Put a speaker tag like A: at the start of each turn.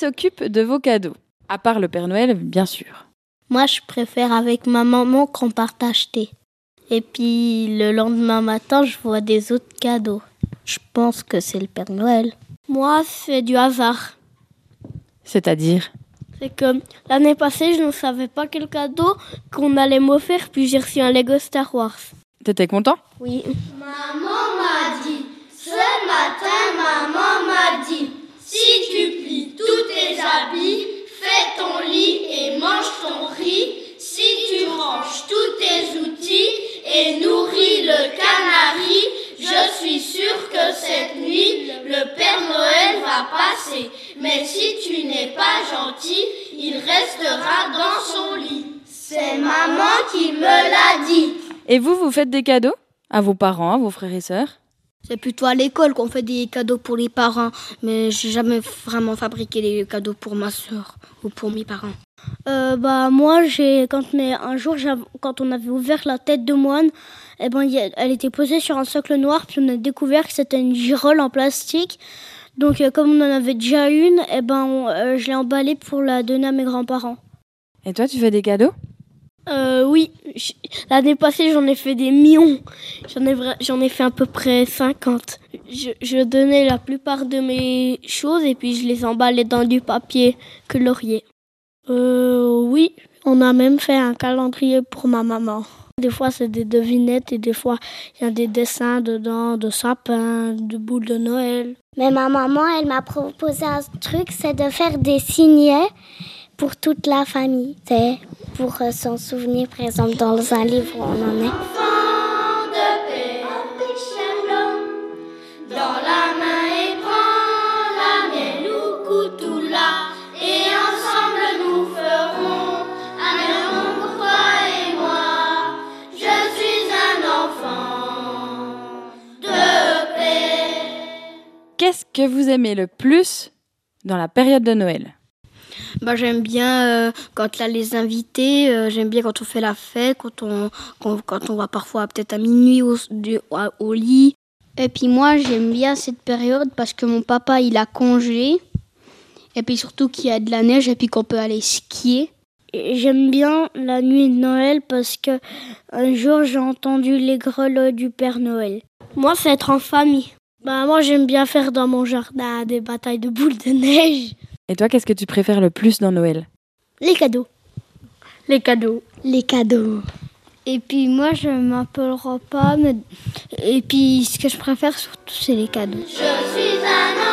A: s'occupe de vos cadeaux? À part le Père Noël, bien sûr.
B: Moi, je préfère avec ma maman qu'on parte acheter. Et puis, le lendemain matin, je vois des autres cadeaux. Je pense que c'est le Père Noël. Moi, c'est du hasard.
A: C'est-à-dire?
B: C'est que l'année passée, je ne savais pas quel cadeau qu'on allait m'offrir, puis j'ai reçu un Lego Star Wars.
A: T'étais content?
B: Oui.
C: Maman m'a dit, ce matin, maman m'a dit, si tu plies tous tes habits, fais ton lit et mange ton riz. Si tu ranges tous tes outils et nourris le canari, je suis sûre que cette nuit, le Père Noël va passer. Mais si tu n'es pas gentil, il restera dans son lit. C'est maman qui me l'a dit.
A: Et vous faites des cadeaux? À vos parents, à vos frères et sœurs?
B: C'est plutôt à l'école qu'on fait des cadeaux pour les parents, mais j'ai jamais vraiment fabriqué des cadeaux pour ma sœur ou pour mes parents. Moi, un jour, quand on avait ouvert la tête de moine, elle était posée sur un socle noir, puis on a découvert que c'était une girole en plastique. Donc, comme on en avait déjà une, je l'ai emballée pour la donner à mes grands-parents.
A: Et toi, tu fais des cadeaux?
B: Oui, l'année passée j'en ai fait des millions, j'en ai fait à peu près 50. Je donnais la plupart de mes choses et puis je les emballais dans du papier colorié. Oui, on a même fait un calendrier pour ma maman. Des fois c'est des devinettes et des fois il y a des dessins dedans, de sapins, de boules de Noël.
D: Mais ma maman, elle m'a proposé un truc, c'est de faire des signets pour toute la famille. C'est pour s'en souvenir, par exemple, dans un livre où on en est.
C: Enfant de paix, cher l'homme, dans la main et prends la mienne ou Koutoula, et ensemble nous ferons un heureux pour toi et moi. Je suis un enfant de paix.
A: Qu'est-ce que vous aimez le plus dans la période de Noël?
B: J'aime bien quand il y a les invités, j'aime bien quand on fait la fête, quand on va parfois peut-être à minuit au lit. Et puis moi j'aime bien cette période parce que mon papa il a congé, et puis surtout qu'il y a de la neige et puis qu'on peut aller skier. Et j'aime bien la nuit de Noël parce que un jour j'ai entendu les grelots du Père Noël. Moi c'est être en famille. Moi j'aime bien faire dans mon jardin des batailles de boules de neige.
A: Et toi, qu'est-ce que tu préfères le plus dans Noël?
B: Les cadeaux. Les cadeaux.
D: Les cadeaux.
B: Et puis moi, je m'appellerai pas. Et puis ce que je préfère surtout, c'est les cadeaux.
C: Je suis un